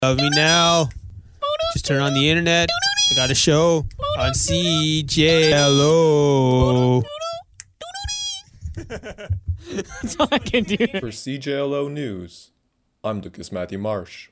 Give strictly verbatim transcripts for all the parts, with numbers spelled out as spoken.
Love me now. Just turn on the internet. I got a show on C J L O. That's all I can do. For C J L O News, I'm Lucas Matthew Marsh.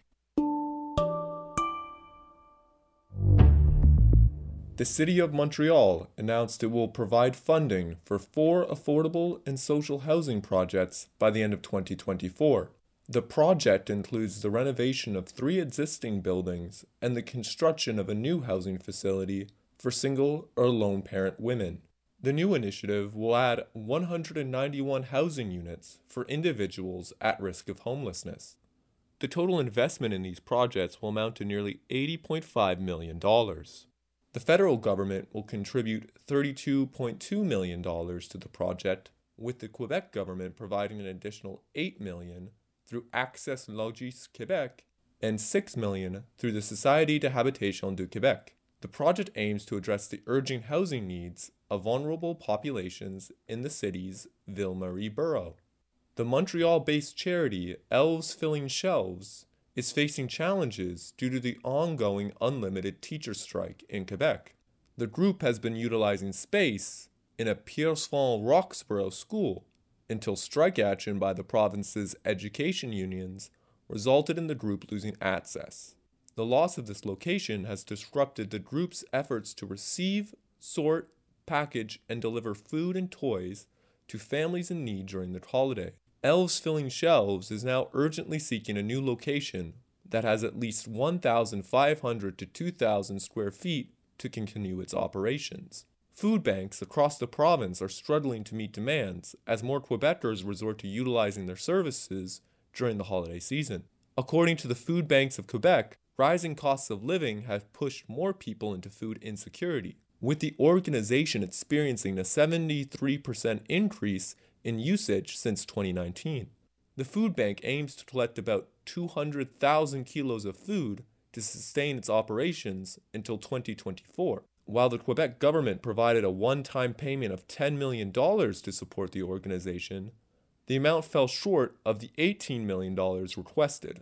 The City of Montreal announced it will provide funding for four affordable and social housing projects by the end of twenty twenty-four. The project includes the renovation of three existing buildings and the construction of a new housing facility for single or lone parent women. The new initiative will add one hundred ninety-one housing units for individuals at risk of homelessness. The total investment in these projects will amount to nearly eighty point five million dollars. The federal government will contribute thirty-two point two million dollars to the project, with the Quebec government providing an additional eight million dollars through Access Logis Québec and six million dollars through the Société de Habitation du Québec. The project aims to address the urgent housing needs of vulnerable populations in the city's Ville-Marie borough. The Montreal-based charity Elves Filling Shelves is facing challenges due to the ongoing unlimited teacher strike in Quebec. The group has been utilizing space in a Pierrefonds Roxborough school until strike action by the province's education unions resulted in the group losing access. The loss of this location has disrupted the group's efforts to receive, sort, package, and deliver food and toys to families in need during the holiday. Elves Filling Shelves is now urgently seeking a new location that has at least one thousand five hundred to two thousand square feet to continue its operations. Food banks across the province are struggling to meet demands as more Quebecers resort to utilizing their services during the holiday season. According to the Food Banks of Quebec, rising costs of living have pushed more people into food insecurity, with the organization experiencing a seventy-three percent increase in usage since twenty nineteen. The food bank aims to collect about two hundred thousand kilos of food to sustain its operations until twenty twenty-four. While the Quebec government provided a one-time payment of ten million dollars to support the organization, the amount fell short of the eighteen million dollars requested.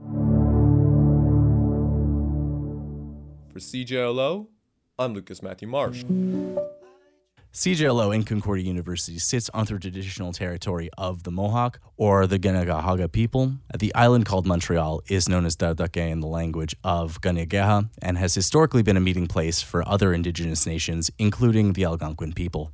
For C J L O, I'm Lucas Matthew Marsh. C J L O in Concordia University sits on the traditional territory of the Mohawk, or the Ganagahaga people. The island called Montreal is known as Dardake in the language of Ganyageha and has historically been a meeting place for other indigenous nations, including the Algonquin people.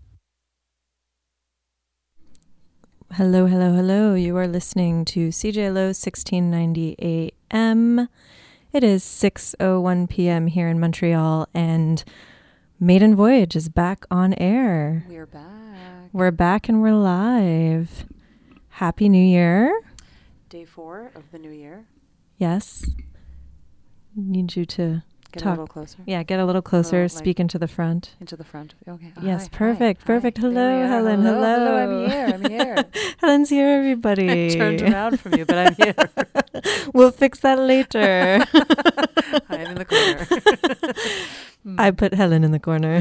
Hello, hello, hello. You are listening to C J L O sixteen ninety A M. It is six oh one p.m. here in Montreal, and Maiden Voyage is back on air. We're back. We're back and we're live. Happy New Year. Day four of the new year. Yes. Need you to Get talk. a little closer. Yeah, get a little closer. Little, like, speak into the front. Into the front. Okay. Oh, Yes, hi, perfect, hi, perfect. hi. Hello, There we are. Helen. Hello, Hello. hello. I'm here. I'm here. Helen's here, everybody. I turned around from you, but I'm here. We'll fix that later. I am in the corner. I put Helen in the corner.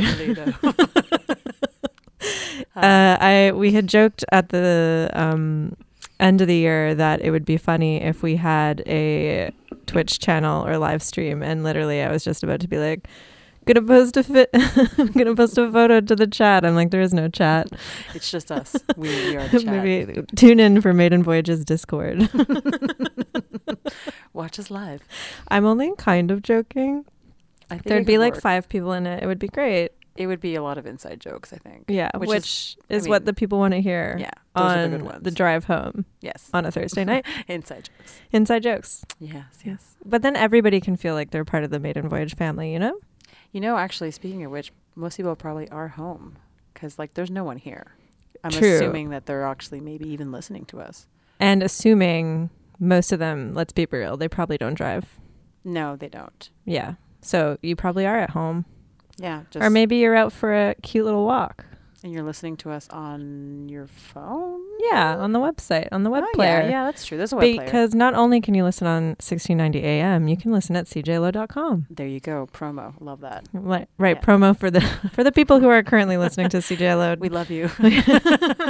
uh, Uh, I we had joked at the um, end of the year that it would be funny if we had a Twitch channel or live stream, and literally I was just about to be like, gonna post a fit I'm gonna post a photo to the chat. I'm like, there is no chat. It's just us. We, we are the chat. Maybe tune in for Maiden Voyage's Discord. Watch us live. I'm only kind of joking. I think There'd it be could like work. five people in it. It would be great. It would be a lot of inside jokes, I think. Yeah, which, Which is, is- I what mean, the people want to hear. Yeah. Those are the good on ones. the drive home Yes. on a Thursday night. Inside jokes. Inside jokes. Yes, yes. But then everybody can feel like they're part of the Maiden Voyage family, you know? You know, actually, speaking of which, most people probably are home because, like, there's no one here. I'm True. assuming that they're actually maybe even listening to us. And assuming most of them, let's be real, they probably don't drive. No, they don't. Yeah. So you probably are at home. Yeah. Just, Or maybe you're out for a cute little walk. and you're listening to us on your phone? Yeah, on the website, on the web Oh, player. Yeah, yeah, that's true. There's a web player. Because not only can you listen on sixteen ninety A M, you can listen at c j l o dot com. There you go. Promo. Love that. Right, right Yeah. promo for the for the people who are currently listening to C J L O. We love you.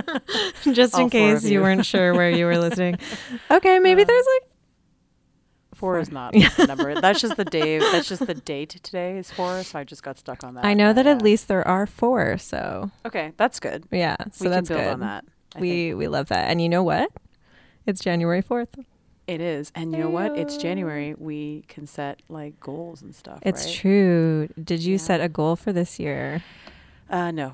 Just All in four of case you you. weren't sure where you were listening. Okay, maybe Uh, there's like Four, Four. is not the number. That's just the day. That's just the date today is four. So I just got stuck on that. I know but that at yeah. least there are four. So Okay, that's good. yeah, so we that's can build good. on that. I we think. we love that. And you know what? It's January fourth. It is, and you know what? It's Ayo. January. We can set like goals and stuff. It's right? true. Did you Yeah. set a goal for this year? Uh, no.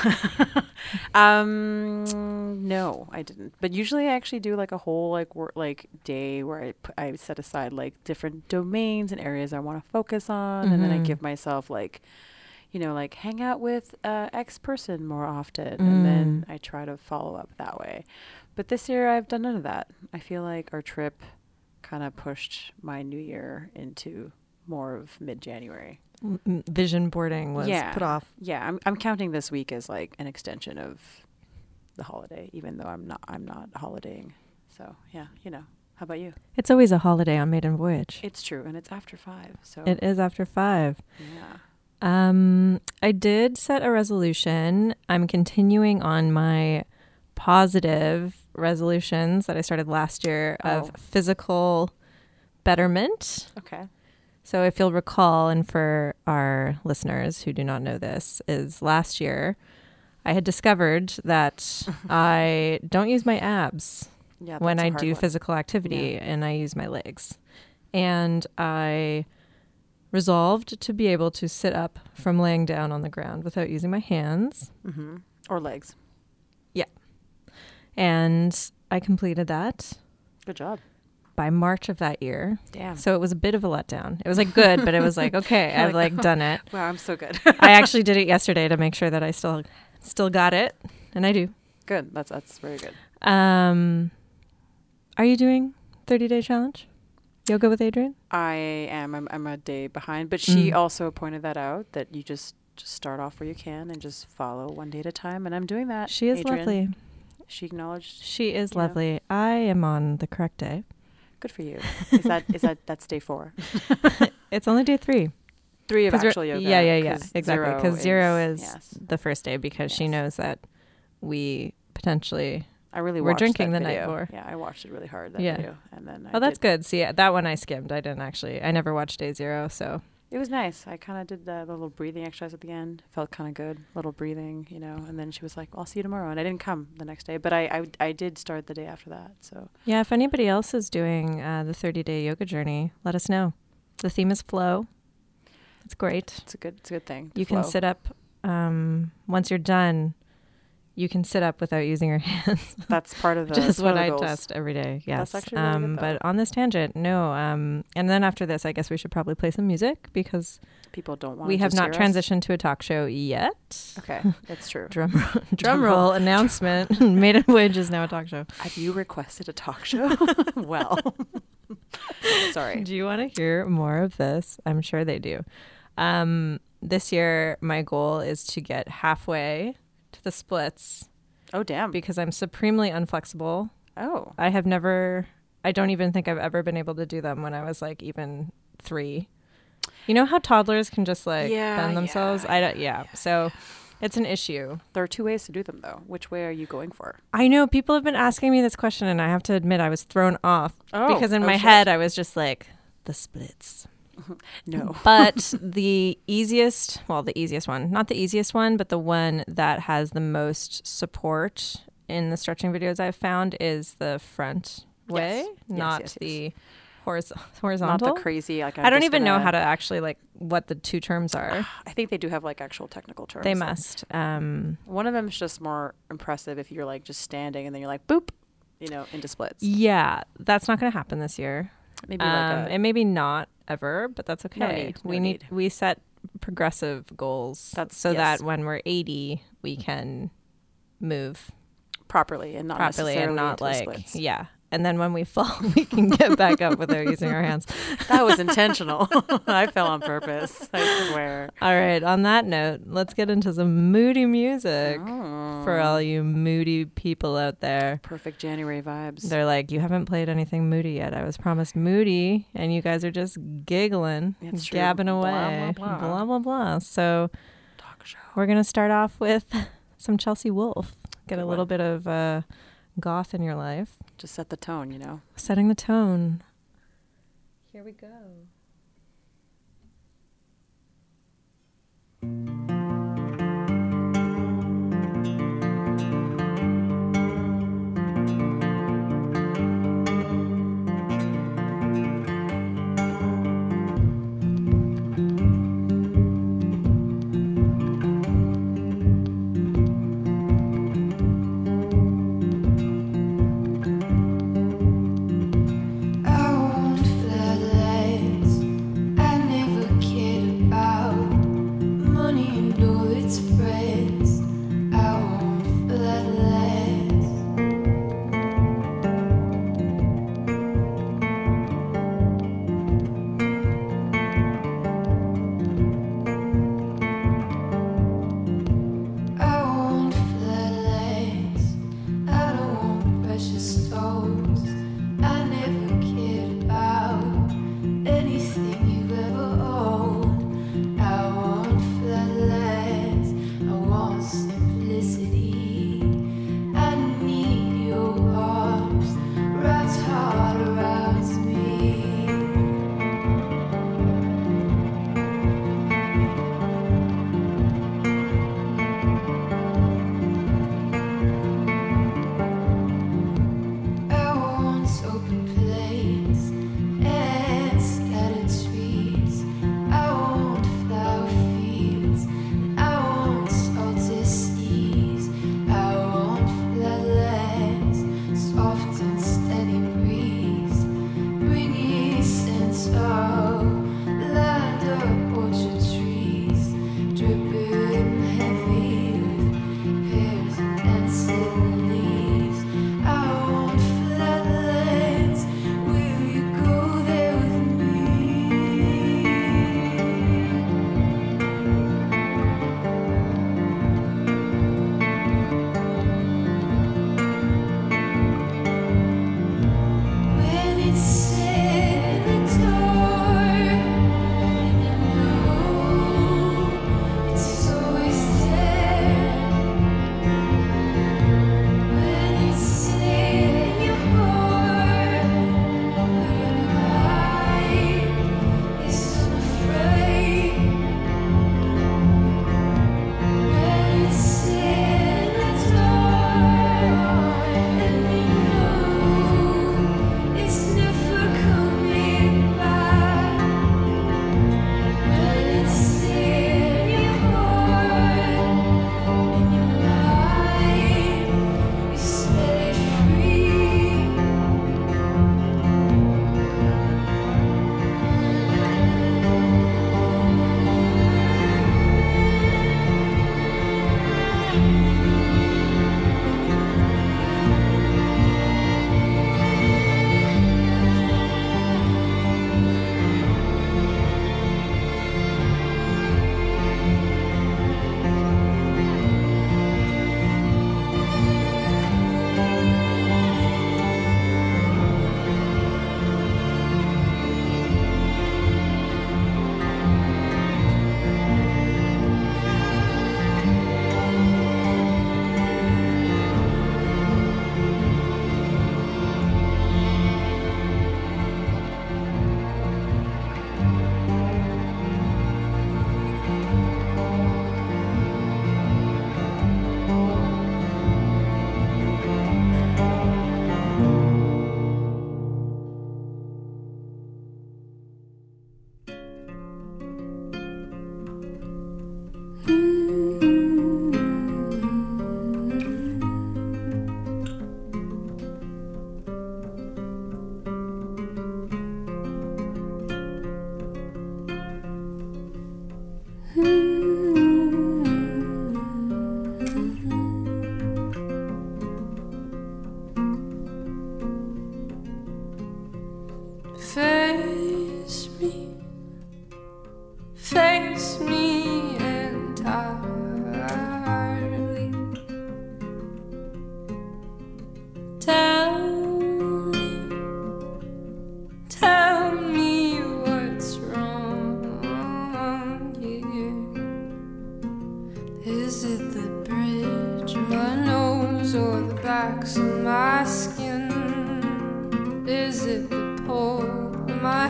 um, no, I didn't. But usually, I actually do like a whole like work like day where I put, I set aside like different domains and areas I want to focus on, and then I Mhm. give myself like, you know, like hang out with uh, X person more often, Mm. and then I try to follow up that way. But this year, I've done none of that. I feel like our trip kind of pushed my new year into more of mid-January. M- m- Vision boarding was Yeah. put off. Yeah, I'm I'm counting this week as like an extension of the holiday, even though I'm not I'm not holidaying. So yeah, you know. How about you? It's always a holiday on Maiden Voyage. It's true, and it's after five. So It is after five. yeah. Um, I did set a resolution. I'm continuing on my positive resolutions that I started last year of Oh. physical betterment. Okay. So if you'll recall, and for our listeners who do not know this, is last year I had discovered that I don't use my abs Yeah. when that's a I hard do one. physical activity, Yeah. and I use my legs. And I resolved to be able to sit up from laying down on the ground without using my hands. Mm-hmm. Or legs. And I completed that Good job. by March of that year. Damn. So it was a bit of a letdown. It was like good, but it was like, okay, I've like done it. Wow, I'm so good. I actually did it yesterday to make sure that I still still got it, and I do. Good. That's that's very good. Um, are you doing thirty day challenge? Yoga with Adrian? I am. I'm, I'm a day behind, but she Mm. also pointed that out that you just just start off where you can and just follow one day at a time, and I'm doing that. She is Adrian. lovely. She acknowledged. She is You know. lovely. I am on the correct day. Good for you. Is that is that that's day four? It's only day three. Three of 'Cause we're- actual yoga. Yeah, yeah, yeah. 'cause Exactly. Because zero is, yes. the first day because she Yes. knows that we potentially. I really we're watched drinking that the night video. before. Yeah, I watched it really hard. That Yeah. video, and then Oh, I that's did- good. See, that one I skimmed. I didn't actually. I never watched day zero. So It was nice. I kind of did the little breathing exercise at the end. Felt kind of good. Little breathing, you know. And then she was like, "I'll see you tomorrow," and I didn't come the next day, but I I, I did start the day after that. So yeah, if anybody else is doing uh, the thirty day yoga journey, let us know. The theme is flow. It's great. it's a good it's a good thing. to You can flow. sit up. Um, once you're done, you can sit up without using your hands. That's part of the. Just that's what one of I the goals. test every day. Yes. That's actually really um, good, though. but on this tangent, no. Um, and then after this, I guess we should probably play some music because People don't want. we have just not hear us. transitioned to a talk show yet. Okay, that's true. Drum roll, drum roll announcement. Maiden Voyage is now a talk show. Have you requested a talk show? Well, sorry. Do you want to hear more of this? I'm sure they do. Um, this year, my goal is to get halfway to the splits Oh damn. because I'm supremely unflexible. Oh. I have never, I don't even think I've ever been able to do them when I was like even three. You know how toddlers can just like Yeah, bend themselves? yeah, I don't, yeah. So it's an issue. There are two ways to do them though. Which way are you going for? I know people have been asking me this question, and I have to admit I was thrown off Oh, because in oh, my shit. head I was just like, the splits. No. But the easiest, well, the easiest one, not the easiest one, but the one that has the most support in the stretching videos I've found is the front way, Yes. Yes, not yes, yes. the horiz- horizontal. Not the crazy. Like I'm I don't just even know gonna- how to actually like what the two terms are. I think they do have like actual technical terms. They must. Um, One of them is just more impressive if you're like just standing and then you're like boop, you know, into splits. yeah, that's not going to happen this year. Maybe Um, like a, and maybe not ever, but that's okay. No need, we no need need. we set progressive goals That's- so yes. that when we're eighty, we can move properly and not properly necessarily and not into the like splits. yeah. And then when we fall, we can get back up without using our hands. That was intentional. I fell on purpose. I swear. All right. On that note, let's get into some moody music Oh. for all you moody people out there. Perfect January vibes. They're like, you haven't played anything moody yet. I was promised moody, and you guys are just giggling, It's true. gabbing Blah, away, blah, blah. blah, blah, blah. So Talk show. we're going to start off with some Chelsea Wolfe. Get Good a little one. bit of uh, goth in your life. Just set the tone, you know. Setting the tone. Here we go. I want floodlights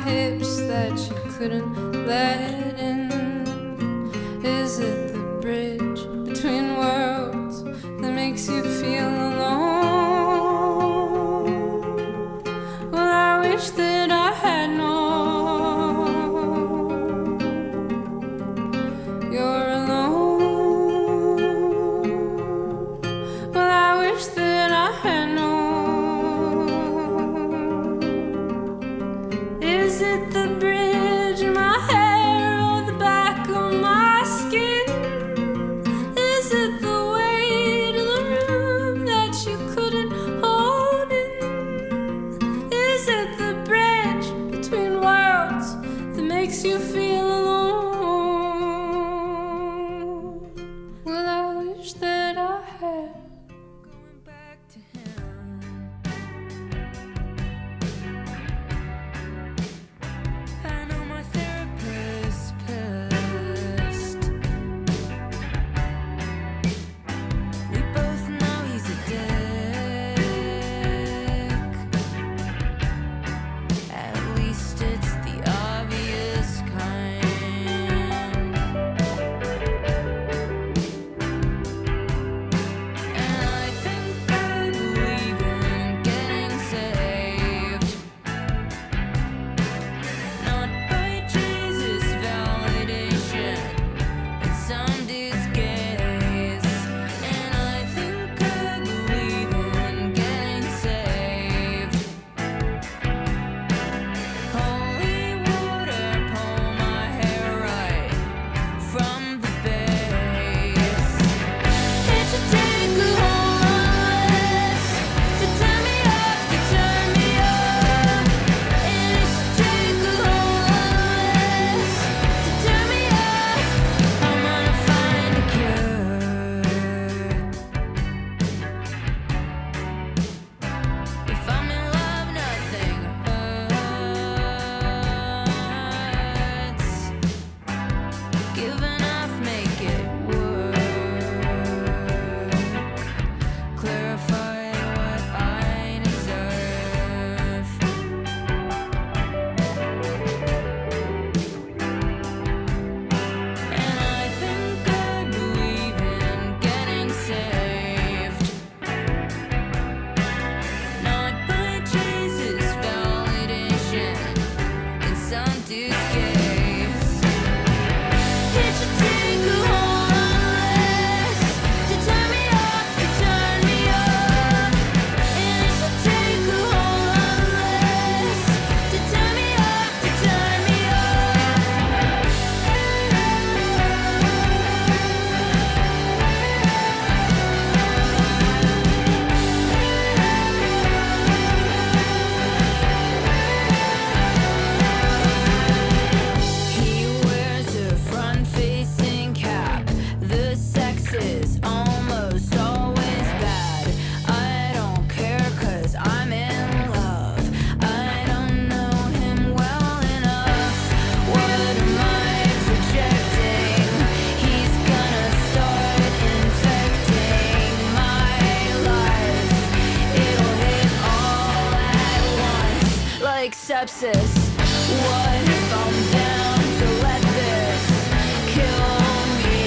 hips that you couldn't let in? Is it the bridge between worlds that makes you feel alone? Well, I wish that I had known you're alone. Well, I wish that I had known. Is it the bridge in my hair or the back of my skin? Is it the weight of the room that you couldn't hold in? Is it the bridge between worlds that makes you feel alone? Well, I wish that I had going back to him. I know my therapist pissed. We both know he's a dick. At least it's the obvious kind. And I think I believe in getting saved. Not by Jesus' validation, but some dude's gaze. And I think I believe in getting saved. Holy water, pull my hair right from the base. It should take a whole lot less to turn me off, to turn me off. And it should take a whole lot less to turn me off. I'm gonna find a cure. If I'm in love, nothing hurts. Give enough, make it work. Clarify what I deserve. And I think I believe in getting saved. Not by Jesus' validation in some dude's gaze. It should take a whole lot less to turn me off, to turn me off. And it should take a whole lot less to turn me off, to turn me He wears a front-facing cap. The sex is almost always bad. I don't care 'cause I'm in love. I don't know him well enough. What am I projecting? He's gonna start infecting my life. It'll hit all at once, like sepsis. What if I'm down to let this kill me?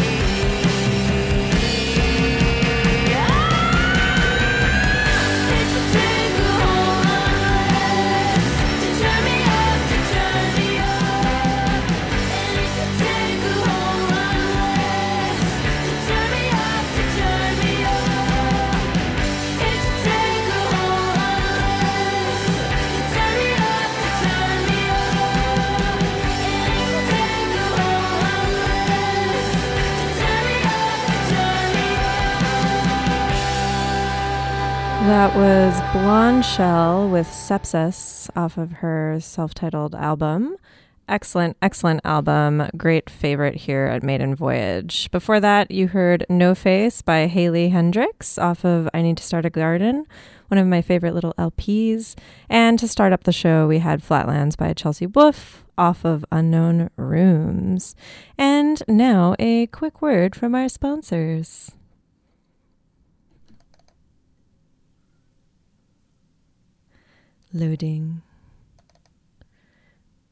It should take a whole lot less to turn me off, to turn me off. And it should take a whole lot less to turn me off, to turn me off. It should take a whole lot less to turn me off, to turn me off. And it should take a whole lot less to turn me off, to turn me off. That was Blonde Shell with Sepsis off of her self-titled album. Excellent, excellent album. Great favorite here at Maiden Voyage. Before that, you heard No Face by Haley Hendricks off of I Need to Start a Garden, one of my favorite little L Ps. And to start up the show, we had Flatlands by Chelsea Wolfe off of Unknown Rooms. And now a quick word from our sponsors. Loading.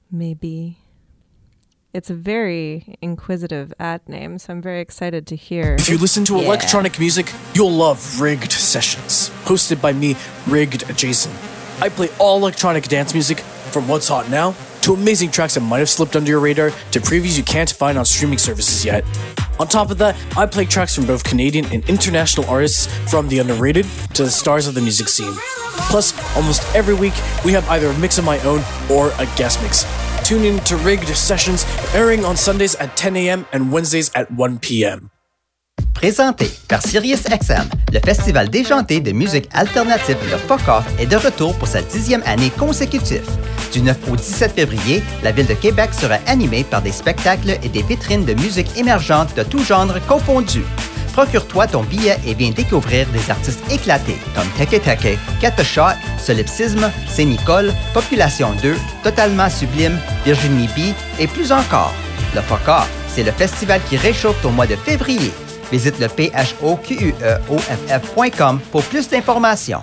maybe. It's a very inquisitive ad name, so I'm very excited to hear. If you listen to Yeah. electronic music, you'll love Rigged Sessions, hosted by me, Rigged Jason. I play all electronic dance music, from what's hot now to amazing tracks that might have slipped under your radar to previews you can't find on streaming services yet. On top of that, I play tracks from both Canadian and international artists, from the underrated to the stars of the music scene. Plus, almost every week, we have either a mix of my own or a guest mix. Tune in to Rigged Sessions, airing on Sundays at ten a.m. and Wednesdays at one p.m. Présenté par Sirius X M, le festival déjanté de musique alternative Le Fuck Off est de retour pour sa dixième année consécutive. Du neuf au dix-sept février, la ville de Québec sera animée par des spectacles et des vitrines de musique émergente de tout genre confondus. Procure-toi ton billet et viens découvrir des artistes éclatés comme Teke Teke, Cat Shot, Solipsisme, Saint-Nicole, Population deux, Totalement Sublime, Virginie B et plus encore. Le Fuck Off, c'est le festival qui réchauffe au mois de février. Visite le p h o q u e o f f point com pour plus d'informations.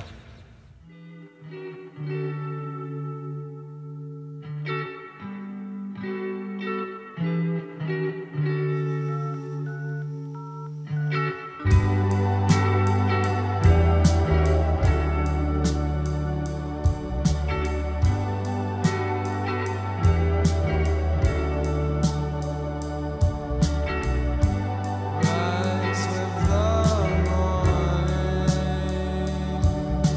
Rise with the morning.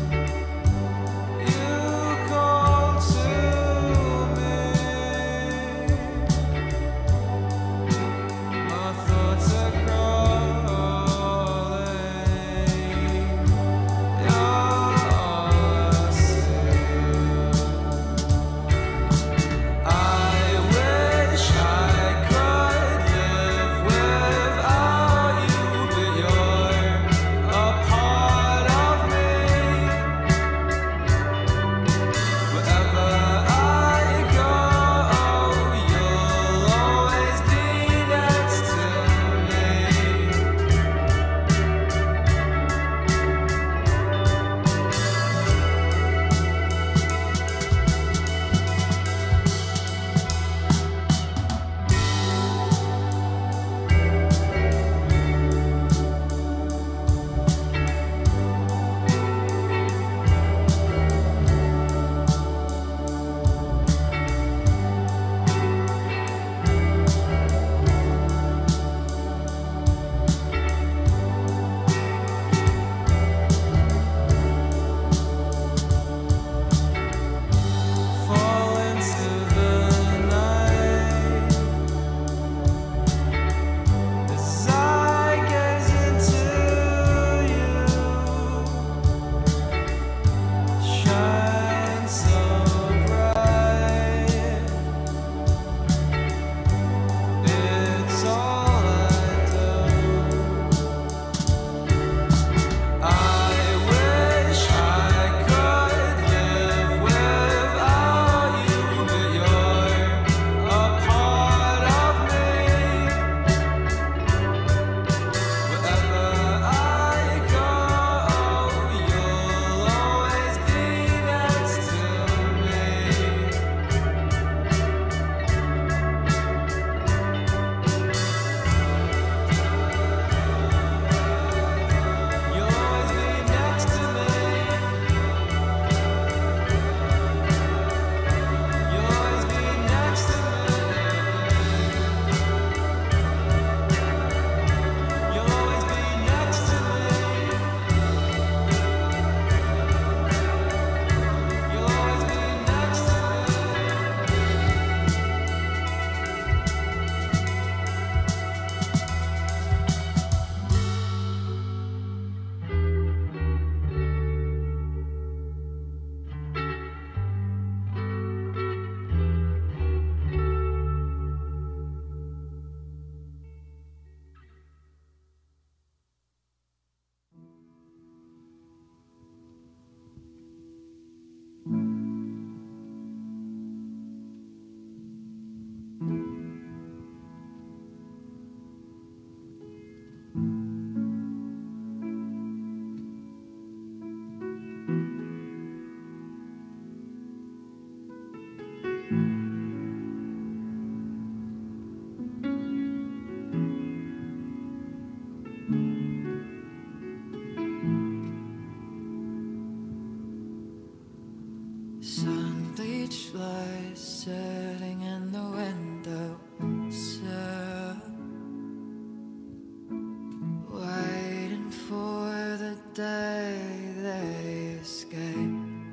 day they escape.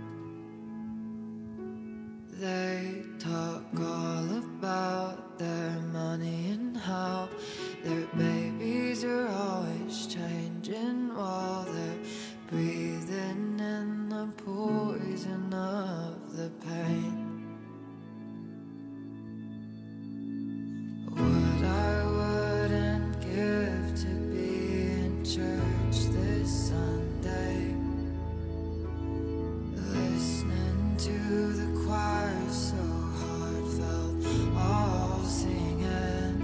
They talk all about their money and how their babies are always changing while they're breathing in the poison of the pain. What I wouldn't give to be in church this Sunday, listening to the choir so heartfelt, all singing,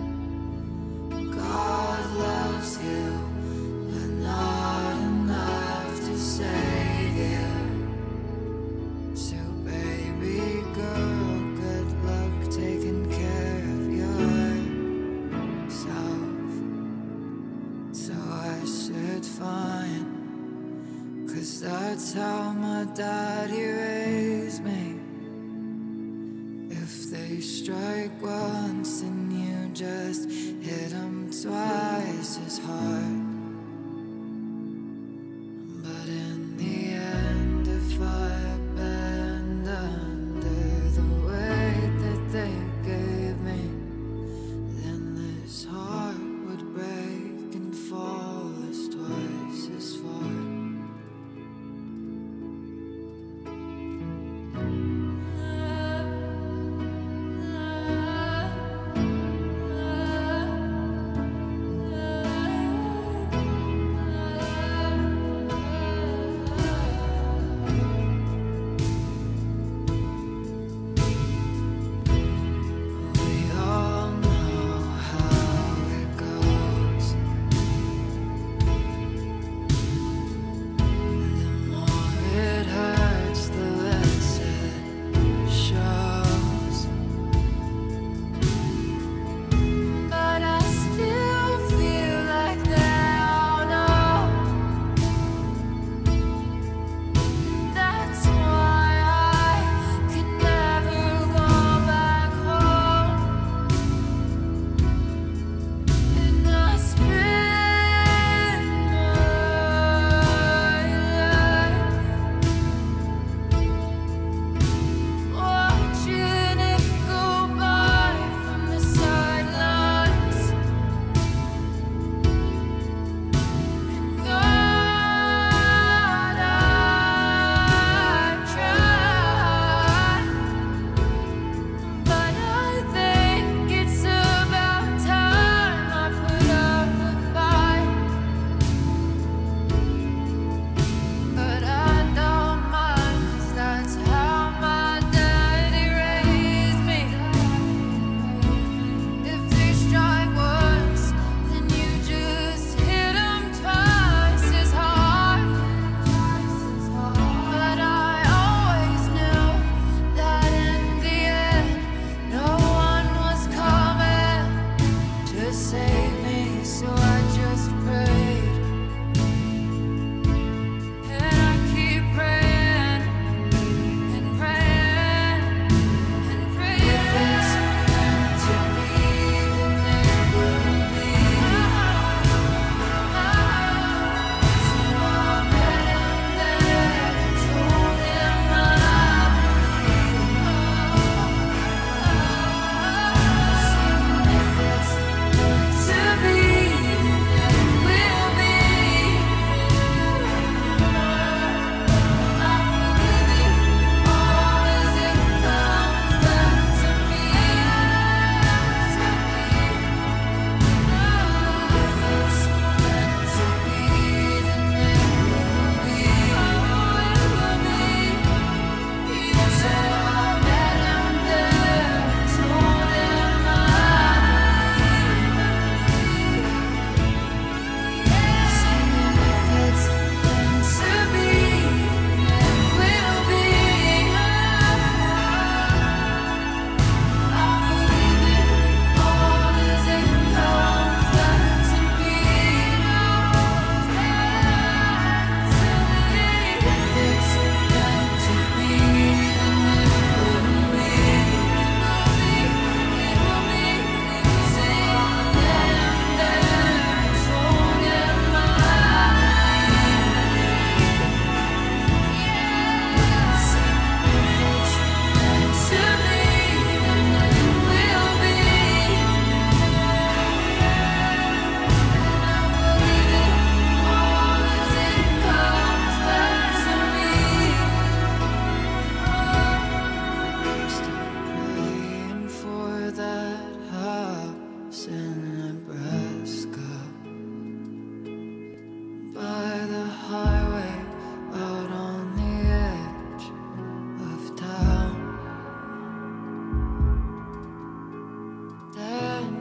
God loves you, but not enough to save you. So baby girl, good luck taking care of yourself. So I said fine, 'cause that's how my daddy raised me. If they strike once and you just hit them twice as hard. But in the end, if I bend under the weight that they gave me, then this heart would break and fall as twice as far.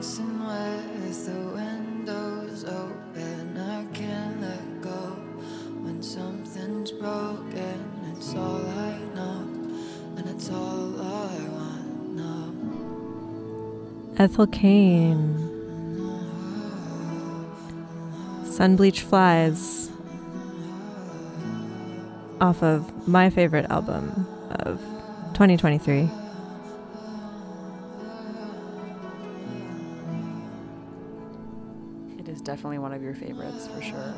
dancing with the windows open. I can't let go when something's broken. It's all I know, and it's all I want now. Ethel Cain. Sunbleached Flies. Off of my favorite album of twenty twenty-three. It is definitely one of your favorites for sure.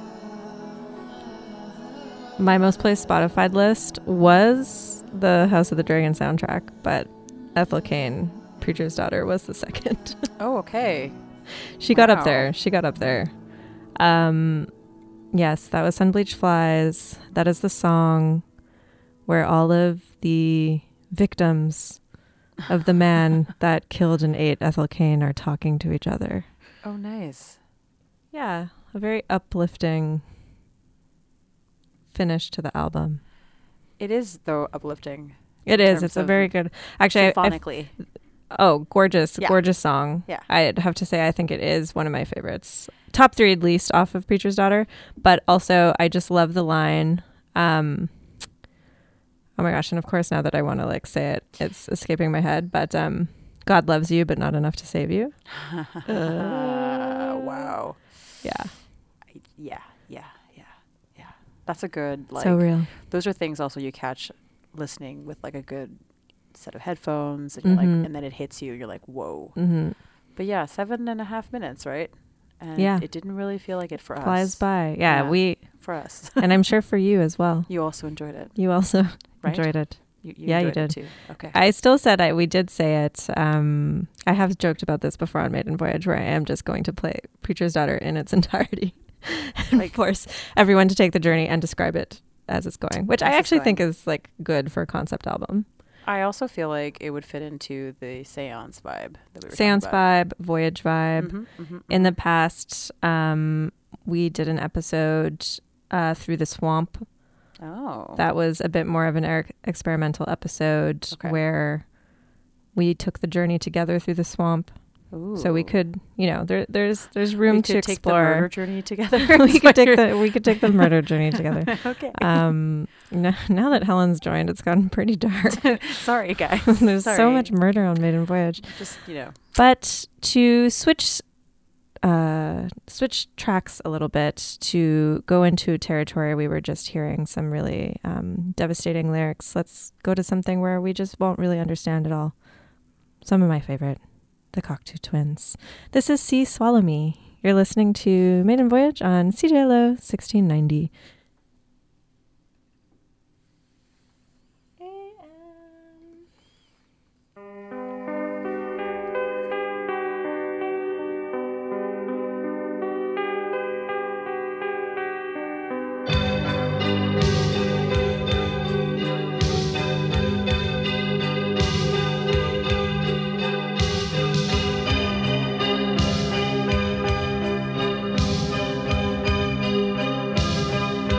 My most played Spotify list was the House of the Dragon soundtrack, but Ethel Cain, Preacher's Daughter, was the second. Oh, okay. She got up Wow. there. She got up there. Um, yes, that was Sunbleached Flies. That is the song where all of the victims of the man that killed and ate Ethel Cain are talking to each other. Oh, nice. Yeah, a very uplifting finish to the album. It is, though, uplifting. It in is. terms It's a of very good. Actually, I, I, symphonically. oh, gorgeous, Yeah. gorgeous song. Yeah. I'd have to say I think it is one of my favorites. Top three at least off of Preacher's Daughter, but also I just love the line. Um, oh my gosh! And of course, now that I want to like say it, it's escaping my head. But um, God loves you, but not enough to save you. Uh, wow. Yeah, I- Yeah, yeah, yeah, yeah. That's a good, like, so real. those are things also you catch listening with like a good set of headphones and you're Mhm. like, and then it hits you, you're like, whoa. Mm-hmm. But yeah, seven and a half minutes, right? And Yeah. it didn't really feel like it for Flies us. by. Yeah, Yeah. we, For us. and I'm sure for you as well. You also enjoyed it, You also right? enjoyed it. You, you Yeah, you enjoyed it did. too. Okay. I still said I we did say it. Um, I have joked about this before on Maiden Voyage, where I am just going to play Preacher's Daughter in its entirety and Like- force everyone to take the journey and describe it as it's going, which I As it's actually going. think is like good for a concept album. I also feel like it would fit into the seance vibe that we were Seance talking about. vibe, voyage vibe. Mhm, mhm, In mhm. the past, um, we did an episode uh, through the swamp. Oh. That was a bit more of an er- experimental episode Okay. where we took the journey together through the swamp. So we Ooh. could, you know, there, there's there's room we to could take the explore. murder journey together. we could take the we could take the murder journey together. Okay. Um, now, now that Helen's joined, it's gotten pretty dark. Sorry, guys. There's so Sorry. much murder on Maiden Voyage. Just, you know. But to switch, uh, switch tracks a little bit to go into territory we were just hearing some really um, devastating lyrics. Let's go to something where we just won't really understand at all. Some of my favorite. The Cocteau Twins. This is See Swallow Me. You're listening to Maiden Voyage on C J L O sixteen ninety. Thank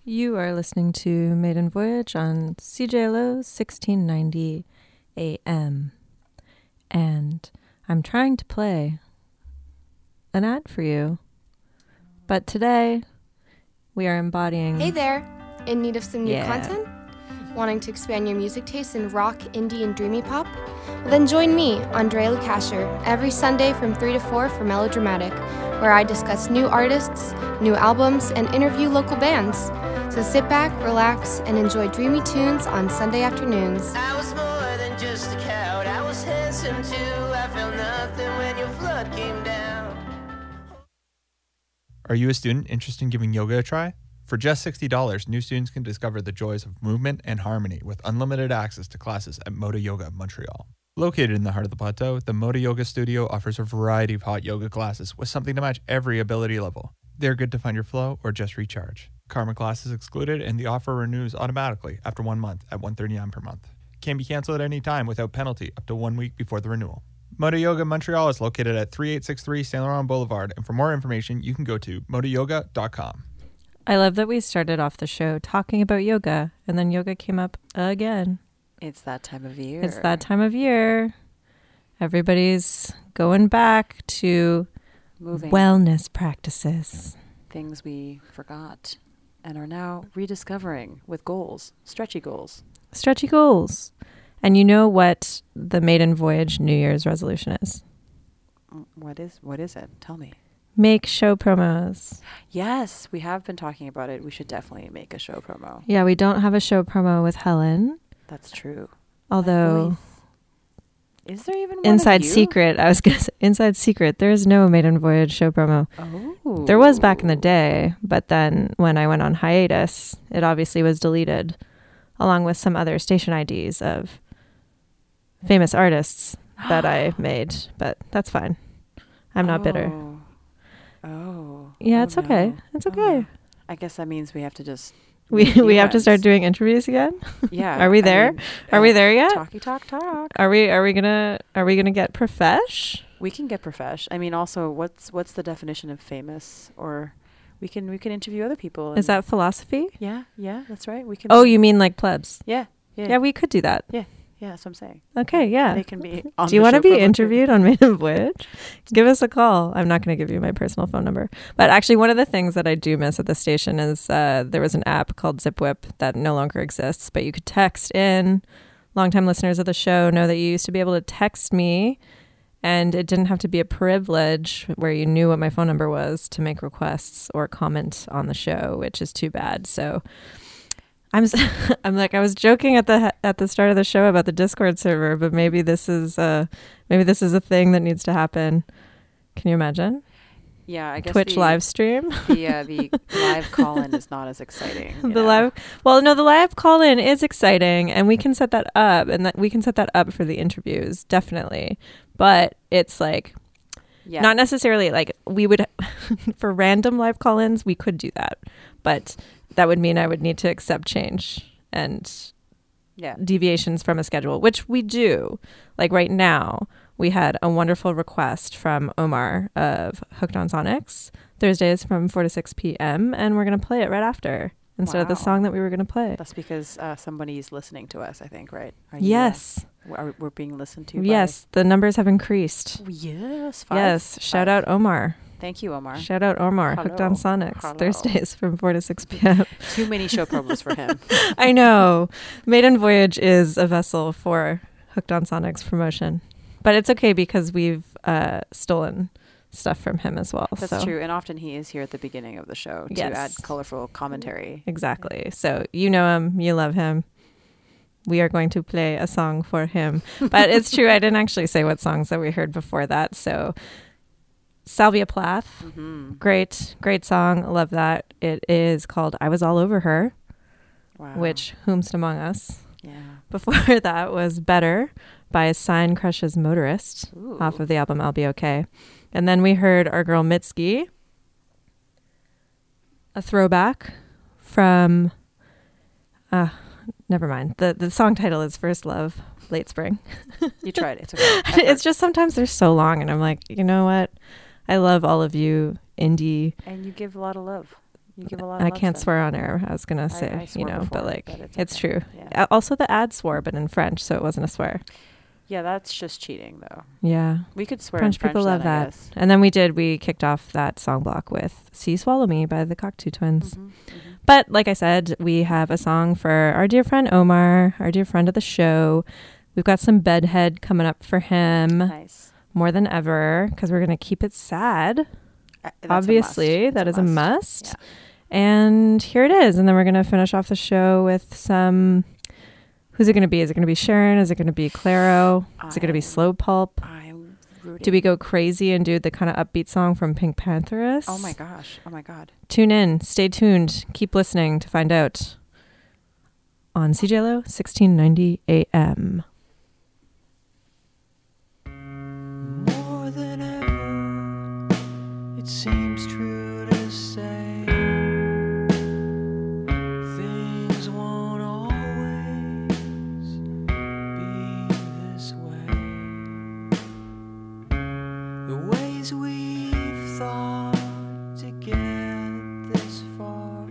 You are listening to Maiden Voyage on C J L O sixteen ninety A M. And I'm trying to play an ad for you. But today, we are embodying... Hey there! In need of some new Yeah. content? Wanting to expand your music taste in rock, indie, and dreamy pop? Well, then join me, Andrea Lukasher, every Sunday from three to four for Melodramatic, where I discuss new artists, new albums, and interview local bands. So sit back, relax, and enjoy dreamy tunes on Sunday afternoons. I was more than just a coward. I was handsome too. I felt nothing when your flood came down. Are you a student interested in giving yoga a try? For just sixty dollars, new students can discover the joys of movement and harmony with unlimited access to classes at Moda Yoga Montreal. Located in the heart of the plateau, the Moda Yoga Studio offers a variety of hot yoga classes with something to match every ability level. They're good to find your flow or just recharge. Karma class is excluded and the offer renews automatically after one month at one hundred thirty-nine dollars per month. Can be canceled at any time without penalty up to one week before the renewal. Moda Yoga Montreal is located at thirty-eight sixty-three Saint Laurent Boulevard, and for more information, you can go to moda yoga dot com. I love that we started off the show talking about yoga, and then yoga came up again. It's that time of year. It's that time of year. Everybody's going back to Moving. wellness practices. Things we forgot and are now rediscovering with goals, stretchy goals. Stretchy goals. And you know what the Maiden Voyage New Year's resolution is? Mm, What is what is it? Tell me. Make show promos. Yes, we have been talking about it. We should definitely make a show promo. Yeah, we don't have a show promo with Helen. That's true. Although, Is there even one inside of you? secret, I was going to say, inside secret, there is no Maiden Voyage show promo. Oh. There was back in the day, but then when I went on hiatus, it obviously was deleted, along with some other station I Ds of famous artists that I made, but that's fine. I'm not bitter. Oh. Oh. Yeah, Oh, it's okay. no. It's Oh, okay. no. I guess that means we have to just We make new we have to start ones. doing interviews again. Yeah. Are we I there? mean, Are uh, we there yet? Talky talk talk. Are we are we gonna are we gonna get profesh? We can get profesh. I mean, also, what's what's the definition of famous? Or we can we can interview other people. Is and- that philosophy? Yeah, yeah, that's right. We can. Oh, you mean like plebs? Yeah, yeah, Yeah, we could do that. yeah, yeah. That's what I'm saying. Okay, yeah. They can be. On Do you the want to show be promo too. interviewed on Maiden Voyage? Give us a call. I'm not going to give you my personal phone number. But actually, one of the things that I do miss at the station is uh, there was an app called ZipWhip that no longer exists, but you could text in. Longtime listeners of the show know that you used to be able to text me, and it didn't have to be a privilege where you knew what my phone number was to make requests or comment on the show, which is too bad. So I'm s- I'm like I was joking at the at the start of the show about the Discord server, but maybe this is uh maybe this is a thing that needs to happen. Can you imagine? Yeah, I guess Twitch the, live stream. The uh, the live call in is not as exciting. you The know? live well no the live call in is exciting, and we can set that up, and that we can set that up for the interviews, definitely. But it's like Yeah. not necessarily like we would for random live call-ins we could do that, but that would mean I would need to accept change and Yeah. deviations from a schedule, which we do. Like right now, we had a wonderful request from Omar of Hooked on Sonics, Thursdays from four to six p.m., and we're going to play it right after instead of the Wow. song that we were going to play. That's because uh, somebody's listening to us. I think, right? Are you, uh, Yes. w- are, we're being listened to. by- Yes, the numbers have increased. Oh, yes. Five, Yes, shout five. out Omar. Thank you, Omar. Shout out Omar, Hooked on Hello. Sonics, Hello. Thursdays from four to six p.m. Too many show promos for him. I know. Maiden Voyage is a vessel for Hooked on Sonics promotion. But it's okay because we've uh, stolen stuff from him as well. That's so. true. And often he is here at the beginning of the show to Yes. add colorful commentary. Exactly. So you know him, you love him. We are going to play a song for him. But it's true, I didn't actually say what songs that we heard before that. So Salvia Plath, Mm-hmm. great, great song. Love that. It is called I Was All Over Her, Wow. which whomst among us. Yeah. Before that was Better by Sign Crush's Motorist Ooh. off of the album I'll Be Okay. And then we heard our girl Mitski, a throwback from, uh, never mind. The the song title is First Love, Late Spring. You tried. It's okay. It's just sometimes they're so long and I'm like, you know what? I love all of you indie And you give a lot of love. You give a lot of I love can't to them. swear on air. I was gonna I- say, I you swore know, before, but like, but it's it's okay. true. Yeah. Uh, Also, the ad swore, but in French, so it wasn't a swear. Yeah, that's just cheating, though. Yeah, We could swear French in French people love then, I that. guess. And then we did. We kicked off that song block with "See Swallow Me" by the Cocteau Twins. Mhm, mhm. But like I said, we have a song for our dear friend Omar, our dear friend of the show. We've got some bedhead coming up for him Nice. more than ever because we're gonna keep it sad. Uh, that's a Obviously, must. that It's is a must. Yeah. And here it is. And then we're going to finish off the show with some. Who's it going to be? Is it going to be Sharon? Is it going to be Claro? Is it going to be I'm- Slow Pulp? I'm rooting. Do we go crazy and do the kind of upbeat song from Pink Pantheress? Oh my gosh. Oh my god. Tune in. Stay tuned. Keep listening to find out on C J L O sixteen ninety A M. More than ever, it seems true to say things won't always be this way. The ways we've thought to get this far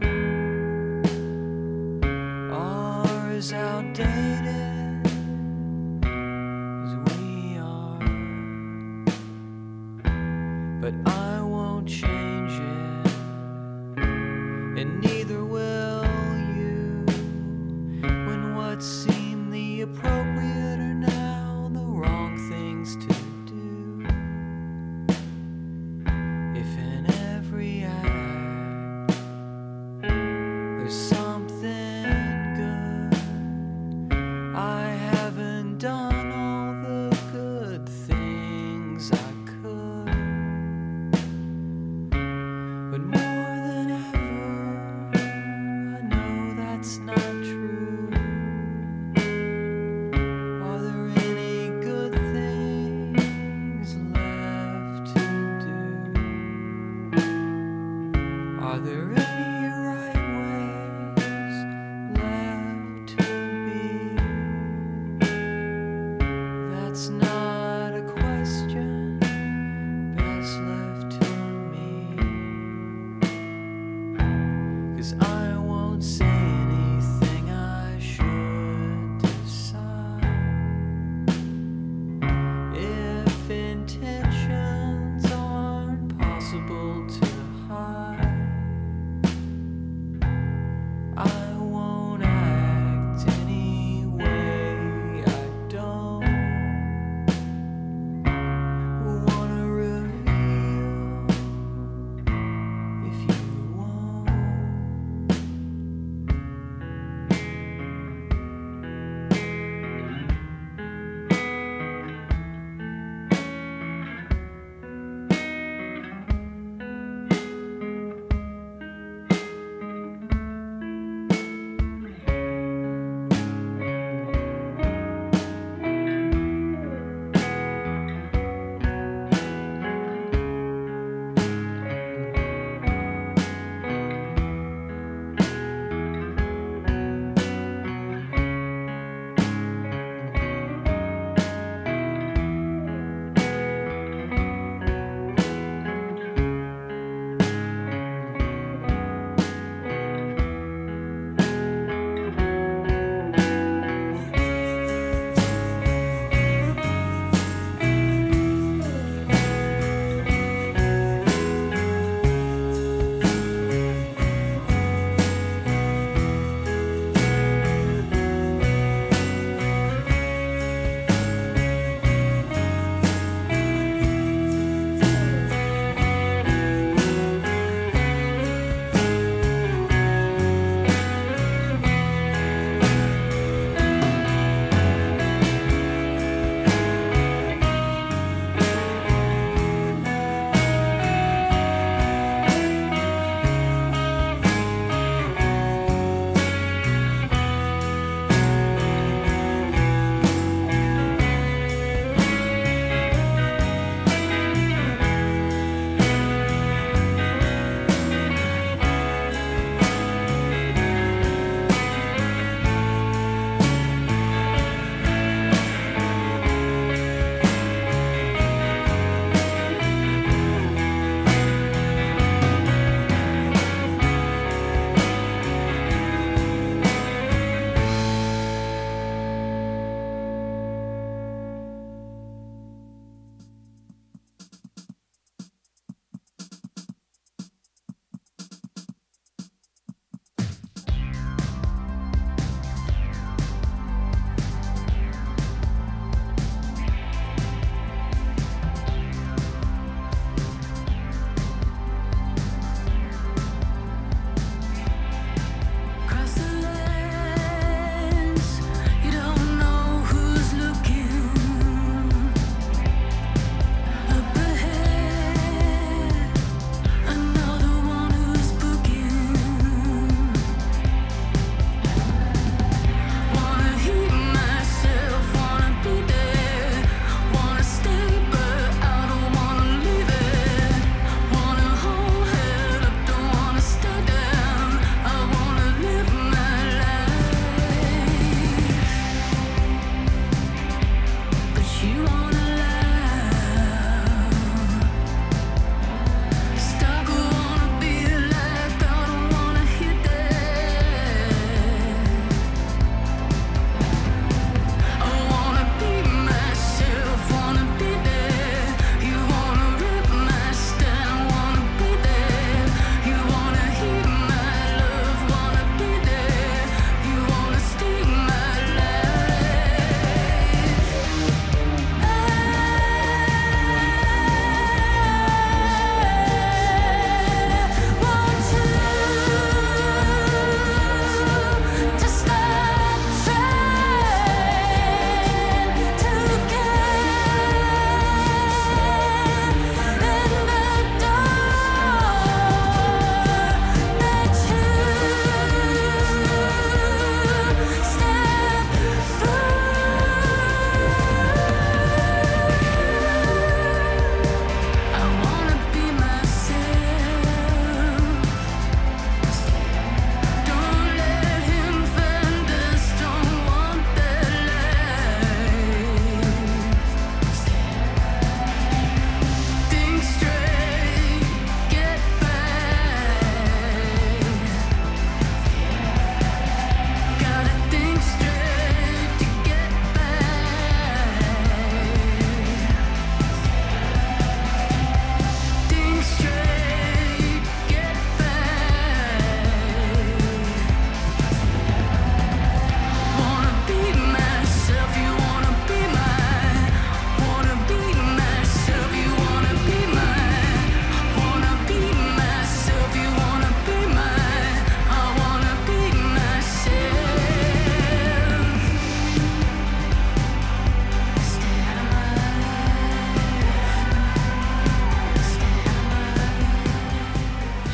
are as outdated as we are. But I won't change it, and neither will you. When what seem the appropriate are now the wrong things to do. If in every act there's something good, I haven't done all the good things I could.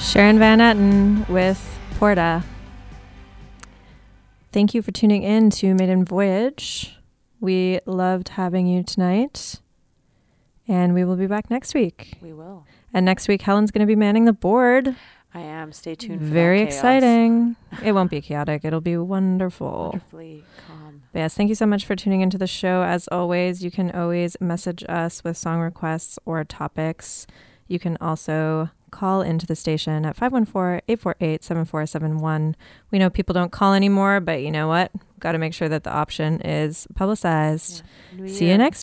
Sharon Van Etten with Porta. Thank you for tuning in to Maiden Voyage. We loved having you tonight. And we will be back next week. We will. And next week, Helen's going to be manning the board. I am. Stay tuned for Very that chaos. exciting. It won't be chaotic. It'll be wonderful. Wonderfully calm. But yes, thank you so much for tuning into the show. As always, you can always message us with song requests or topics. You can also call into the station at five one four, eight four eight, seven four seven one. We know people don't call anymore, but you know what? Got to make sure that the option is publicized. Yeah. See you next